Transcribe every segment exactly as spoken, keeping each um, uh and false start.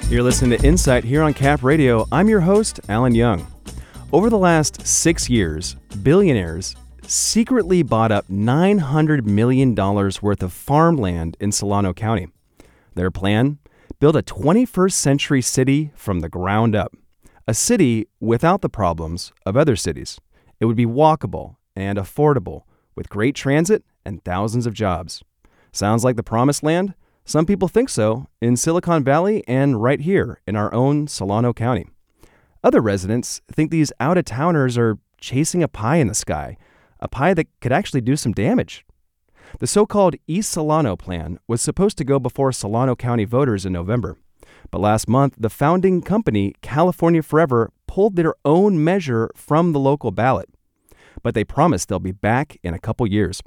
You're listening to Insight here on Cap Radio. I'm your host, Alan Young. Over the last six years, billionaires secretly bought up nine hundred million dollars worth of farmland in Solano County. Their plan? Build a twenty-first century city from the ground up. A city without the problems of other cities. It would be walkable and affordable, with great transit and thousands of jobs. Sounds like the promised land? Some people think so, in Silicon Valley and right here in our own Solano County. Other residents think these out-of-towners are chasing a pie in the sky, a pie that could actually do some damage. The so-called East Solano plan was supposed to go before Solano County voters in November. But last month, the founding company, California Forever, pulled their own measure from the local ballot. But they promised they'll be back in a couple years.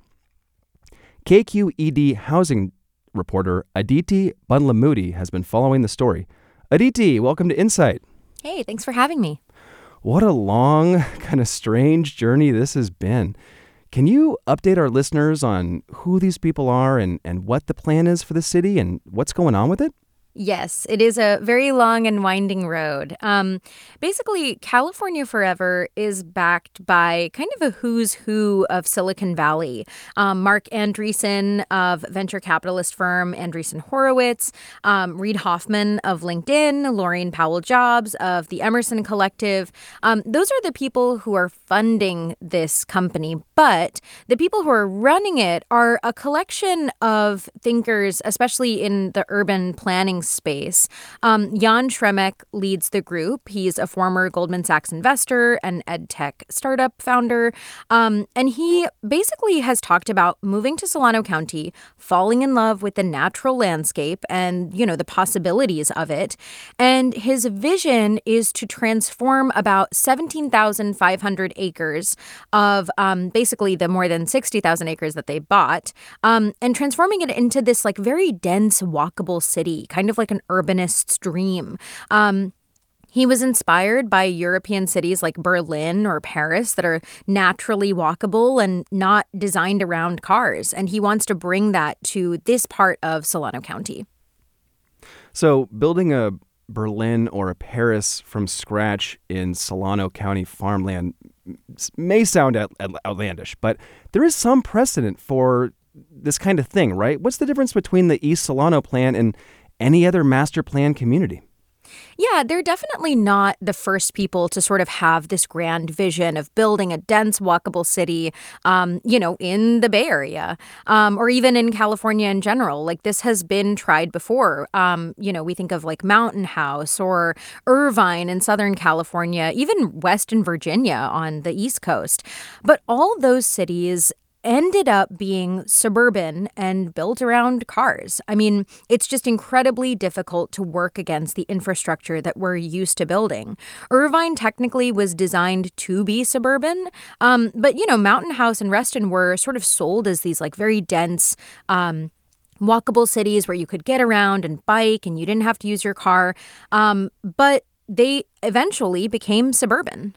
K Q E D housing reporter Aditi Bandlamudi has been following the story. Aditi, welcome to Insight. Hey, thanks for having me. What a long, kind of strange journey this has been. Can you update our listeners on who these people are and, and what the plan is for the city and what's going on with it? Yes, it is a very long and winding road. Um, basically, California Forever is backed by kind of a who's who of Silicon Valley. Um, Mark Andreessen of venture capitalist firm Andreessen Horowitz, um, Reid Hoffman of LinkedIn, Laurene Powell Jobs of the Emerson Collective. Um, those are the people who are funding this company. But the people who are running it are a collection of thinkers, especially in the urban planning space. Um, Jan Schremek leads the group. He's a former Goldman Sachs investor and ed tech startup founder. Um, and he basically has talked about moving to Solano County, falling in love with the natural landscape and, you know, the possibilities of it. And his vision is to transform about seventeen thousand five hundred acres of um, basically the more than sixty thousand acres that they bought um, and transforming it into this like very dense, walkable city, kind of like an urbanist's dream. Um, He was inspired by European cities like Berlin or Paris that are naturally walkable and not designed around cars. And he wants to bring that to this part of Solano County. So building a Berlin or a Paris from scratch in Solano County farmland may sound out- outlandish, but there is some precedent for this kind of thing, right? What's the difference between the East Solano plan and any other master plan community? Yeah, they're definitely not the first people to sort of have this grand vision of building a dense, walkable city, um, you know, in the Bay Area um, or even in California in general. Like this has been tried before. Um, you know, we think of like Mountain House or Irvine in Southern California, even Western Virginia on the East Coast. But all those cities ended up being suburban and built around cars. I mean, it's just incredibly difficult to work against the infrastructure that we're used to building. Irvine technically was designed to be suburban, um, but, you know, Mountain House and Reston were sort of sold as these like very dense, um, walkable cities where you could get around and bike and you didn't have to use your car. Um, but they eventually became suburban.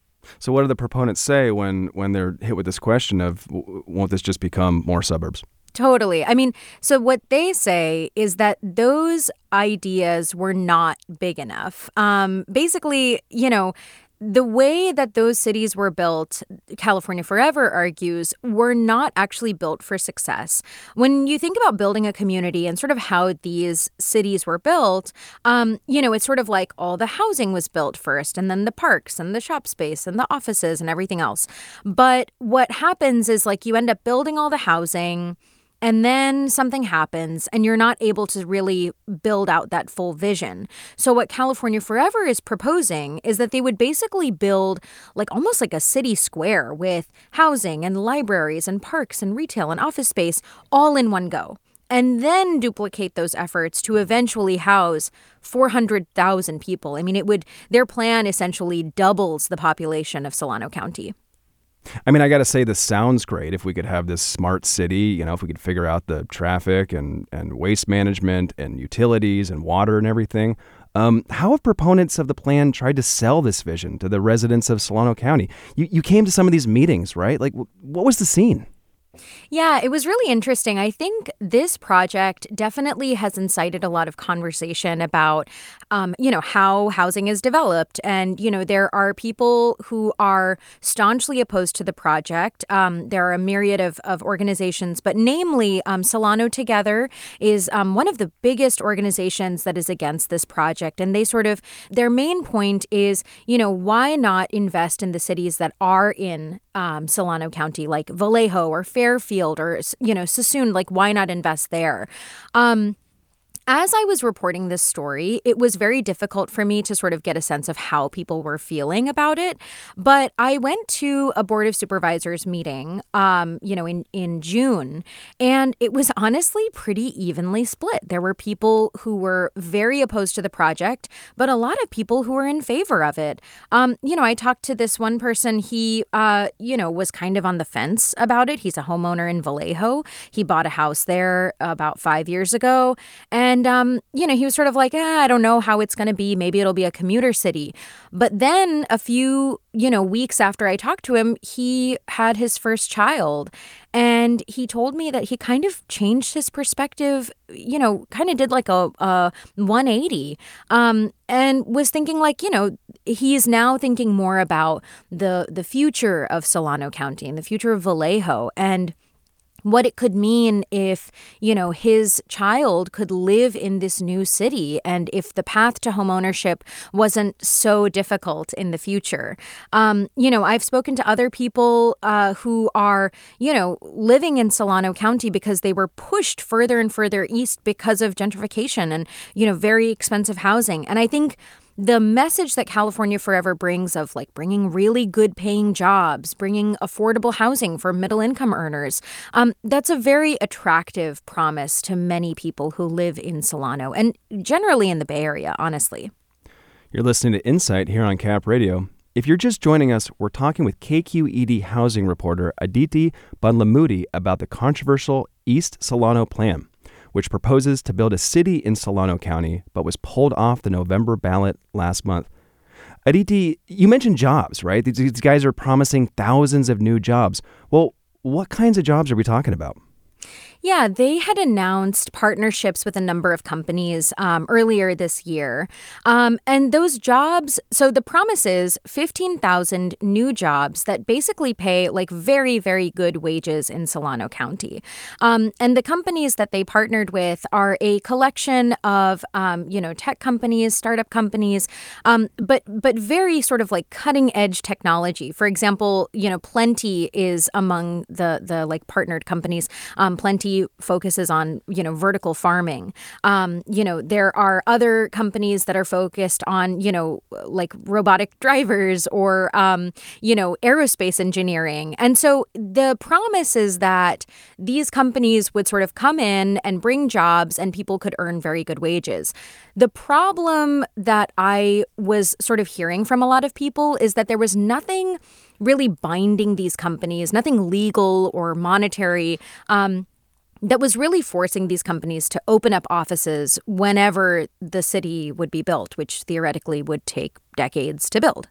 So what do the proponents say when, when they're hit with this question of, won't this just become more suburbs? Totally. I mean, so what they say is that those ideas were not big enough. Um, basically, you know, the way that those cities were built, California Forever argues, were not actually built for success. When you think about building a community and sort of how these cities were built, um, you know, it's sort of like all the housing was built first and then the parks and the shop space and the offices and everything else. But what happens is like you end up building all the housing and then something happens and you're not able to really build out that full vision. So what California Forever is proposing is that they would basically build like almost like a city square with housing and libraries and parks and retail and office space all in one go. And then duplicate those efforts to eventually house four hundred thousand people. I mean, it would, their plan essentially doubles the population of Solano County. I mean, I got to say, this sounds great. If we could have this smart city, you know, if we could figure out the traffic and, and waste management and utilities and water and everything. Um, how have proponents of the plan tried to sell this vision to the residents of Solano County? You, you came to some of these meetings, right? Like, what was the scene? Yeah, it was really interesting. I think this project definitely has incited a lot of conversation about, um, you know, how housing is developed. And, you know, there are people who are staunchly opposed to the project. Um, there are a myriad of, of organizations, but namely, um, Solano Together is um, one of the biggest organizations that is against this project. And they sort of, their main point is, you know, why not invest in the cities that are in um, Solano County, like Vallejo or Fairfield or, you know, Sassoon, like, why not invest there? Um, As I was reporting this story, it was very difficult for me to sort of get a sense of how people were feeling about it. But I went to a Board of Supervisors meeting, um, you know, in, in June, and it was honestly pretty evenly split. There were people who were very opposed to the project, but a lot of people who were in favor of it. Um, you know, I talked to this one person. He, uh, you know, was kind of on the fence about it. He's a homeowner in Vallejo. He bought a house there about five years ago. And And, um, you know, he was sort of like, ah, I don't know how it's going to be. Maybe it'll be a commuter city. But then a few, you know, weeks after I talked to him, he had his first child. And he told me that he kind of changed his perspective, you know, kind of did like a, a one eighty um, and was thinking like, you know, he is now thinking more about the the future of Solano County and the future of Vallejo. And what it could mean if, you know, his child could live in this new city and if the path to homeownership wasn't so difficult in the future. Um, you know, I've spoken to other people uh, who are, you know, living in Solano County because they were pushed further and further east because of gentrification and, you know, very expensive housing. And I think the message that California Forever brings of like bringing really good paying jobs, bringing affordable housing for middle income earners, um, that's a very attractive promise to many people who live in Solano and generally in the Bay Area, honestly. You're listening to Insight here on Cap Radio. If you're just joining us, we're talking with K Q E D housing reporter Aditi Bandlamudi about the controversial East Solano Plan, which proposes to build a city in Solano County, but was pulled off the November ballot last month. Aditi, you mentioned jobs, right? These, these guys are promising thousands of new jobs. Well, what kinds of jobs are we talking about? Yeah, they had announced partnerships with a number of companies um, earlier this year. Um, and those jobs, so the promise is fifteen thousand new jobs that basically pay like very, very good wages in Solano County. Um, and the companies that they partnered with are a collection of, um, you know, tech companies, startup companies, um, but but very sort of like cutting edge technology. For example, you know, Plenty is among the the like partnered companies. Um, Plenty focuses on, you know, vertical farming. Um, you know, there are other companies that are focused on, you know, like robotic drivers or, um, you know, aerospace engineering. And so the promise is that these companies would sort of come in and bring jobs and people could earn very good wages. The problem that I was sort of hearing from a lot of people is that there was nothing really binding these companies, nothing legal or monetary, um, that was really forcing these companies to open up offices whenever the city would be built, which theoretically would take decades to build.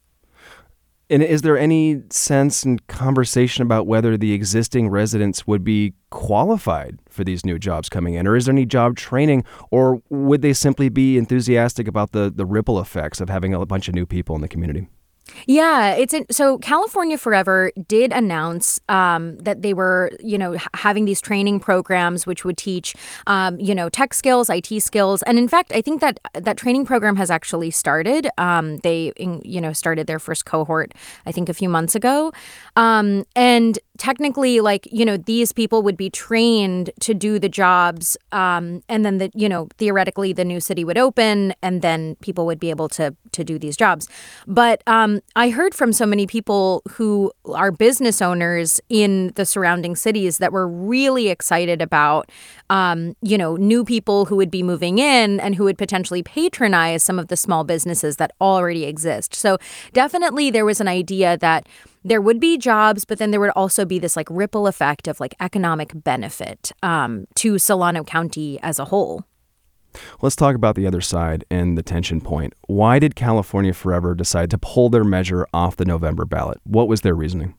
And is there any sense and conversation about whether the existing residents would be qualified for these new jobs coming in? Or is there any job training? Or would they simply be enthusiastic about the, the ripple effects of having a bunch of new people in the community? Yeah, it's in, so California Forever did announce um, that they were, you know, h- having these training programs which would teach, um, you know, tech skills, I T skills, and in fact, I think that that training program has actually started. Um, they, in, you know, started their first cohort, I think, a few months ago, um, and technically, like, you know, these people would be trained to do the jobs, um, and then the, you know, theoretically, the new city would open, and then people would be able to to do these jobs, but um, I heard from so many people who are business owners in the surrounding cities that were really excited about, um, you know, new people who would be moving in and who would potentially patronize some of the small businesses that already exist. So definitely there was an idea that there would be jobs, but then there would also be this like ripple effect of like economic benefit um, to Solano County as a whole. Let's talk about the other side and the tension point. Why did California Forever decide to pull their measure off the November ballot? What was their reasoning?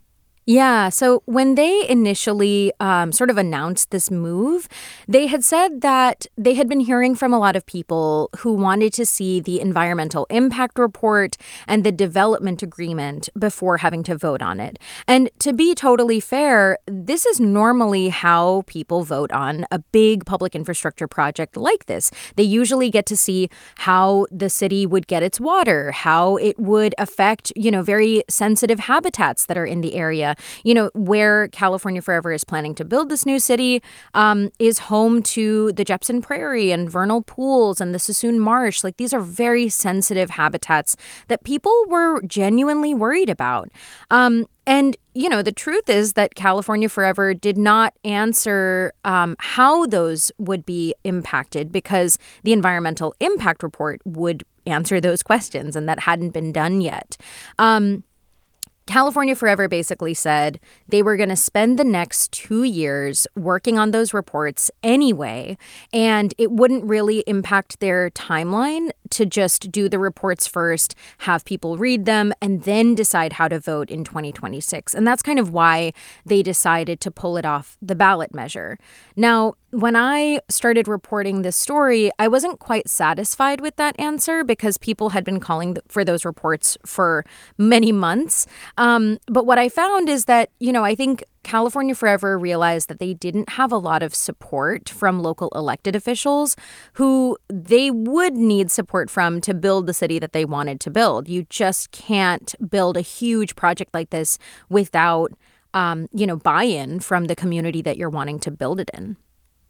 Yeah. So when they initially um, sort of announced this move, they had said that they had been hearing from a lot of people who wanted to see the environmental impact report and the development agreement before having to vote on it. And to be totally fair, this is normally how people vote on a big public infrastructure project like this. They usually get to see how the city would get its water, how it would affect, you know, very sensitive habitats that are in the area. You know, where California Forever is planning to build this new city um, is home to the Jepson Prairie and vernal pools and the Sassoon Marsh. Like, these are very sensitive habitats that people were genuinely worried about. Um, and, you know, the truth is that California Forever did not answer um, how those would be impacted because the environmental impact report would answer those questions, and that hadn't been done yet. Um California Forever basically said they were going to spend the next two years working on those reports anyway, and it wouldn't really impact their timeline to just do the reports first, have people read them, and then decide how to vote in twenty twenty-six. And that's kind of why they decided to pull it off the ballot measure. Now, when I started reporting this story, I wasn't quite satisfied with that answer because people had been calling for those reports for many months. Um, but what I found is that, you know, I think California Forever realized that they didn't have a lot of support from local elected officials who they would need support from to build the city that they wanted to build. You just can't build a huge project like this without, um, you know, buy-in from the community that you're wanting to build it in.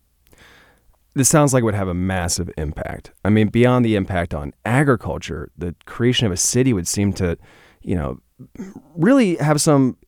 This sounds like it would have a massive impact. I mean, beyond the impact on agriculture, the creation of a city would seem to, you know, really have some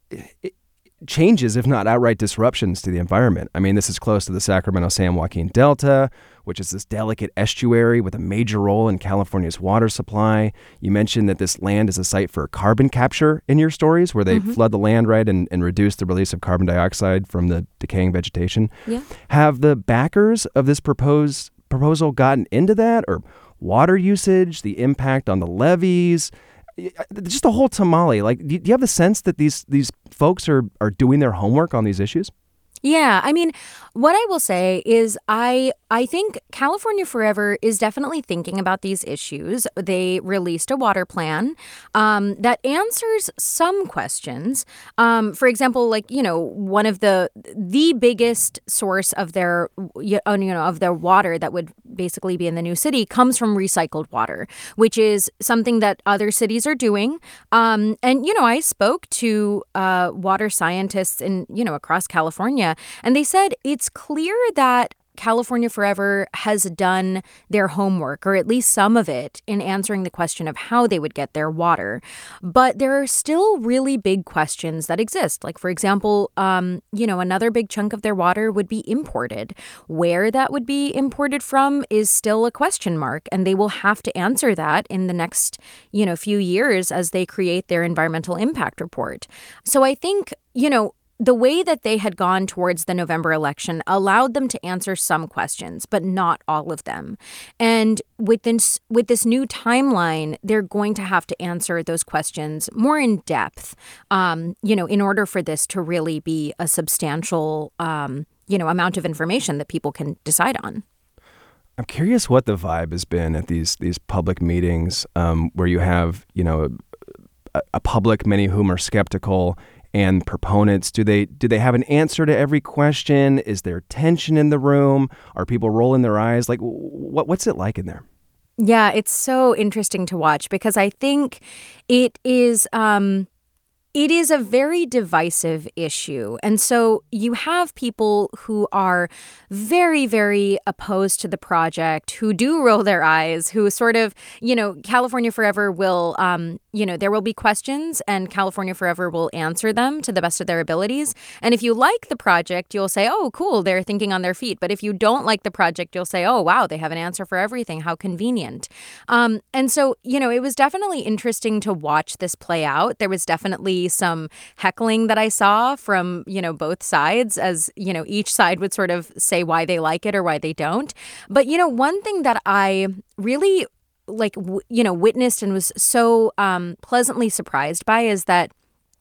changes, if not outright disruptions to the environment. I mean, this is close to the Sacramento-San Joaquin Delta, which is this delicate estuary with a major role in California's water supply. You mentioned that this land is a site for carbon capture in your stories, where they mm-hmm. flood the land, right, and, and reduce the release of carbon dioxide from the decaying vegetation. Yeah. Have the backers of this proposed proposal gotten into that, or water usage, the impact on the levees? Just the whole tamale. Like, do you have the sense that these these folks are are doing their homework on these issues? Yeah, I mean, what I will say is I I think California Forever is definitely thinking about these issues. They released a water plan um, that answers some questions. Um, for example, like, you know, one of the the biggest source of their you know of their water that would basically be in the new city comes from recycled water, which is something that other cities are doing. Um, and you know, I spoke to uh, water scientists in you know across California. And they said it's clear that California Forever has done their homework, or at least some of it, in answering the question of how they would get their water. But there are still really big questions that exist. Like, for example, um, you know, another big chunk of their water would be imported. Where that would be imported from is still a question mark, and they will have to answer that in the next, you know, few years as they create their environmental impact report. So I think, you know, the way that they had gone towards the November election allowed them to answer some questions, but not all of them. And with this, with this new timeline, they're going to have to answer those questions more in depth, um, you know, in order for this to really be a substantial, um, you know, amount of information that people can decide on. I'm curious what the vibe has been at these these public meetings um, where you have, you know, a, a public, many of whom are skeptical, and proponents. Do they do they have an answer to every question? Is there tension in the room? Are people rolling their eyes? Like, what what's it like in there? Yeah, it's so interesting to watch because I think it is um, it is a very divisive issue. And so you have people who are very, very opposed to the project, who do roll their eyes, who sort of, you know, California Forever will, um, you know, there will be questions and California Forever will answer them to the best of their abilities. And if you like the project, you'll say, oh, cool, they're thinking on their feet. But if you don't like the project, you'll say, oh, wow, they have an answer for everything. How convenient. Um, and so, you know, it was definitely interesting to watch this play out. There was definitely some heckling that I saw from, you know, both sides, as, you know, each side would sort of say why they like it or why they don't. But, you know, one thing that I really like, w- you know, witnessed and was so um, pleasantly surprised by is that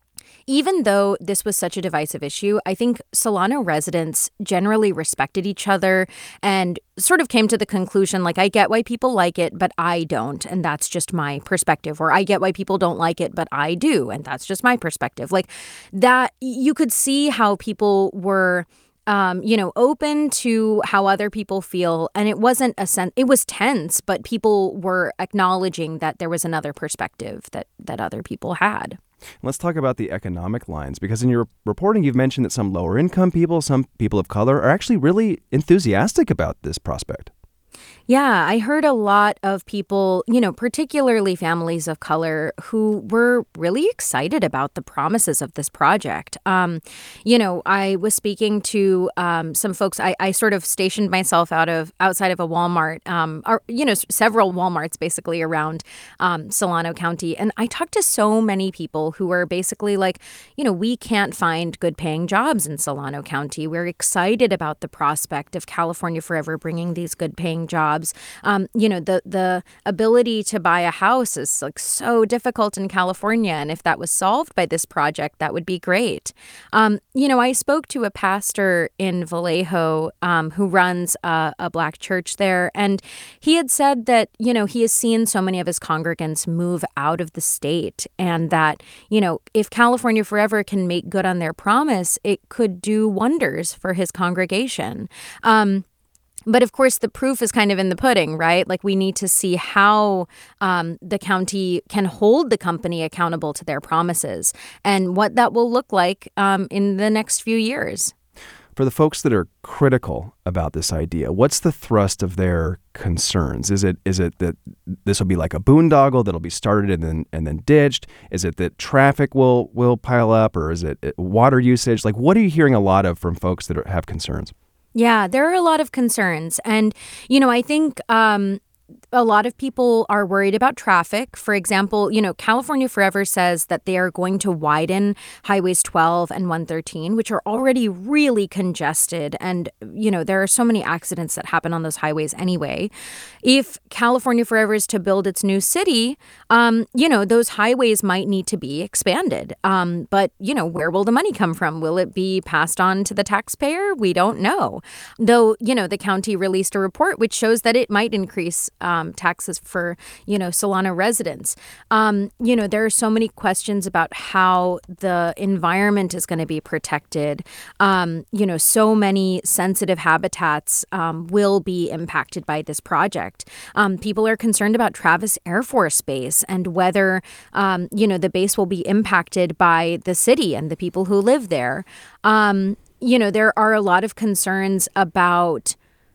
even though this was such a divisive issue, I think Solano residents generally respected each other and sort of came to the conclusion, like, I get why people like it, but I don't. And that's just my perspective. Or I get why people don't like it, but I do. And that's just my perspective. Like that, you could see how people were Um, you know, open to how other people feel. And it wasn't a sense, it was tense, but people were acknowledging that there was another perspective that, that other people had. Let's talk about the economic lines, because in your reporting, you've mentioned that some lower income people, some people of color are actually really enthusiastic about this prospect. Yeah, I heard a lot of people, you know, particularly families of color, who were really excited about the promises of this project. Um, you know, I was speaking to um, some folks. I, I sort of stationed myself out of outside of a Walmart, um, or you know, s- several Walmarts basically around um, Solano County, and I talked to so many people who were basically like, you know, we can't find good-paying jobs in Solano County. We're excited about the prospect of California Forever bringing these good-paying jobs. Um, you know, the the ability to buy a house is like so difficult in California. And if that was solved by this project, that would be great. Um, you know, I spoke to a pastor in Vallejo um, who runs a, a black church there. And he had said that, you know, he has seen so many of his congregants move out of the state, and that, you know, if California Forever can make good on their promise, it could do wonders for his congregation. Um, But of course, the proof is kind of in the pudding, right? Like we need to see how um, the county can hold the company accountable to their promises and what that will look like um, in the next few years. For the folks that are critical about this idea, what's the thrust of their concerns? Is it is it that this will be like a boondoggle that'll be started and then and then ditched? Is it that traffic will will pile up, or is it water usage? Like, what are you hearing a lot of from folks that are, have concerns? Yeah, there are a lot of concerns. And, you know, I think um, a lot of people are worried about traffic. For example, you know, California Forever says that they are going to widen highways twelve and one thirteen, which are already really congested. And, you know, there are so many accidents that happen on those highways anyway. If California Forever is to build its new city, um, you know, those highways might need to be expanded. Um, but, you know, where will the money come from? Will it be passed on to the taxpayer? We don't know. Though, you know, the county released a report which shows that it might increase um, taxes for, you know, Solano residents. Um, you know, there are so many questions about how the environment is going to be protected. Um, you know, so many sensitive habitats um, will be impacted by this project. Um, people are concerned about Travis Air Force Base and whether, um, you know, the base will be impacted by the city and the people who live there. Um, you know, there are a lot of concerns about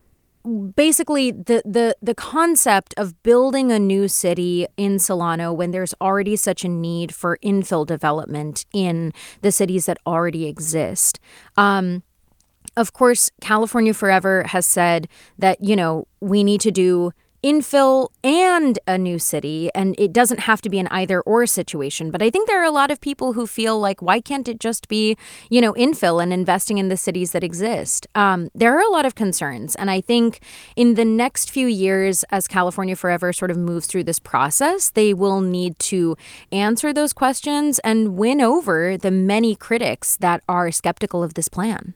basically the, the the concept of building a new city in Solano when there's already such a need for infill development in the cities that already exist. Um, of course, California Forever has said that, you know, we need to do infill and a new city, and it doesn't have to be an either or situation. But I think there are a lot of people who feel like, why can't it just be, you know, infill and investing in the cities that exist? Um, there are a lot of concerns. And I think in the next few years, as California Forever sort of moves through this process, they will need to answer those questions and win over the many critics that are skeptical of this plan.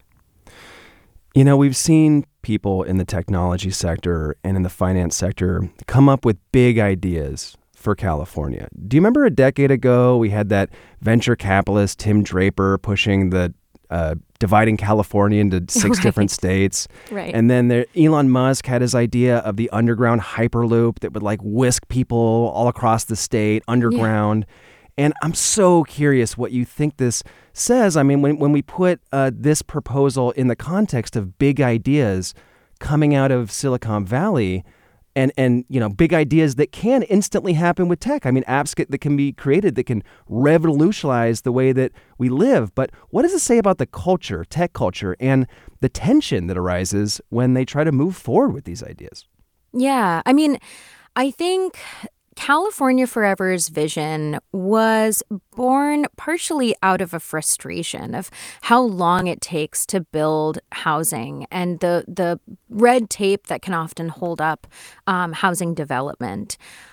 You know, we've seen people in the technology sector and in the finance sector come up with big ideas for California. Do you remember a decade ago we had that venture capitalist Tim Draper pushing the uh, dividing California into six Right. different states? Right. And then there, Elon Musk had his idea of the underground hyperloop that would like whisk people all across the state underground. And I'm so curious what you think this says. I mean, when, when we put uh, this proposal in the context of big ideas coming out of Silicon Valley and, and you know, big ideas that can instantly happen with tech. I mean, apps get, that can be created that can revolutionize the way that we live. But what does it say about the culture, tech culture, and the tension that arises when they try to move forward with these ideas? Yeah, I mean, I think California Forever's vision was born partially out of a frustration of how long it takes to build housing and the the red tape that can often hold up um, housing development.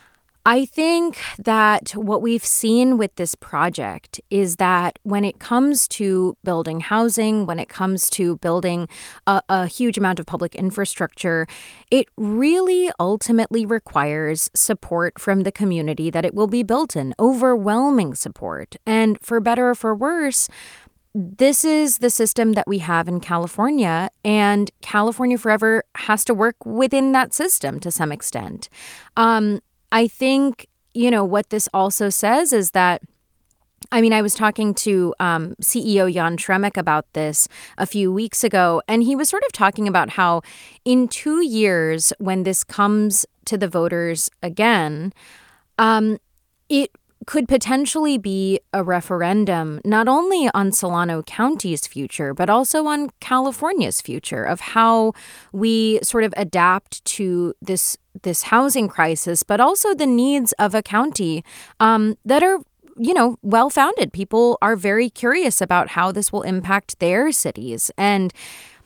I think that what we've seen with this project is that when it comes to building housing, when it comes to building a, a huge amount of public infrastructure, it really ultimately requires support from the community that it will be built in, overwhelming support. And for better or for worse, this is the system that we have in California, and California Forever has to work within that system to some extent. Um, I think, you know, what this also says is that, I mean, I was talking to um, C E O Jan Tremec about this a few weeks ago, and he was sort of talking about how in two years, when this comes to the voters again, um, it could potentially be a referendum not only on Solano County's future, but also on California's future, of how we sort of adapt to this this housing crisis, but also the needs of a county um, that are, you know, well-founded. People are very curious about how this will impact their cities. And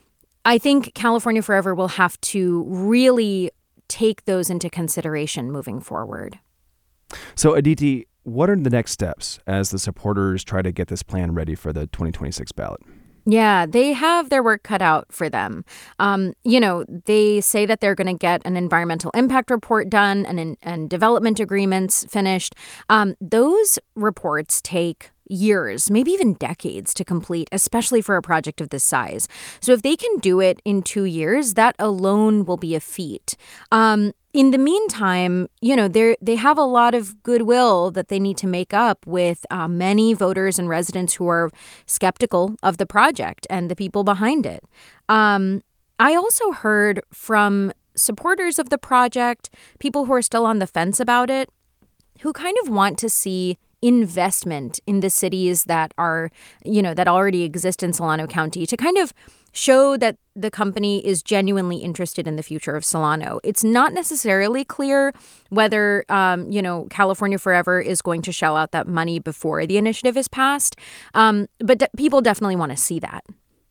I think California Forever will have to really take those into consideration moving forward. So, Aditi, what are the next steps as the supporters try to get this plan ready for the twenty twenty-six ballot? Yeah, they have their work cut out for them. Um, you know, they say that they're going to get an environmental impact report done and, and development agreements finished. Um, those reports take years, maybe even decades to complete, especially for a project of this size. So if they can do it in two years, that alone will be a feat. Um, in the meantime, you know, they they have a lot of goodwill that they need to make up with uh, many voters and residents who are skeptical of the project and the people behind it. Um, I also heard from supporters of the project, people who are still on the fence about it, who kind of want to see investment in the cities that are, you know, that already exist in Solano County to kind of show that the company is genuinely interested in the future of Solano. It's not necessarily clear whether, um, you know, California Forever is going to shell out that money before the initiative is passed. Um, but de- people definitely want to see that.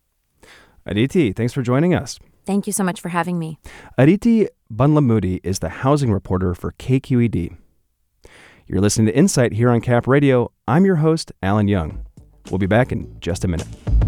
Aditi, thanks for joining us. Thank you so much for having me. Aditi Bandlamudi is the housing reporter for K Q E D. You're listening to Insight here on Cap Radio. I'm your host, Alan Young. We'll be back in just a minute.